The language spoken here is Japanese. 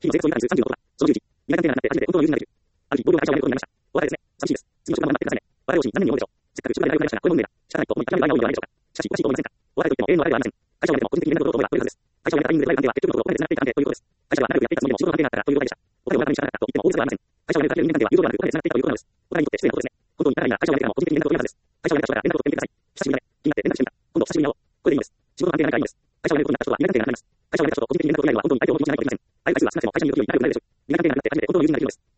日々税率を2に数30のことが、その10時、未来関係がなくて初めて本当の友人ができる。ある日、同僚が会社を辞めることになりました。お別れですね。寂しいです。次の職場も待ってくださいね。我々両親何年に思うでしょう。せっかく職場で大学に入りましたが、これも運命だ。仕方ないと思い諦める場合が多いのではないでしょうか。しかし、おかしいと思いませんか。お別れといっても永遠の別れではありません。会社を辞めても個人的に連絡を取ることが取れるはずです。会社を辞めたタイミングでライブ関係は結局のところお金で繋がっていた関係ということです。会社は長くやっていたつもりでも仕事の関係があったからということでした。お金を中身に知らなかったと言っても大げさではありません。会社を辞めた人間関係は友情ではなくお金で繋がっていたということなのです。お互いにとって失礼なことですね。本当に仲がいいなら会社を辞めてからも個人的に連絡を取れるはずです。会社を辞めた人から連絡を取ってみてください。久しぶりだね。気になって連絡してみた。今度久しぶりに会おう。これでいいのです。仕事の関係が何かいいのです。会社を辞めることになった人は未来関係がなくなります。会社を辞めた人と個人的に連絡を取り合うのは本当に相手を思う気持ちじゃないとできません。相手がいつは少なくても会社にいる時に仲良くなるでしょう。未来関係がなくなって初めて本当の友人ができるのです。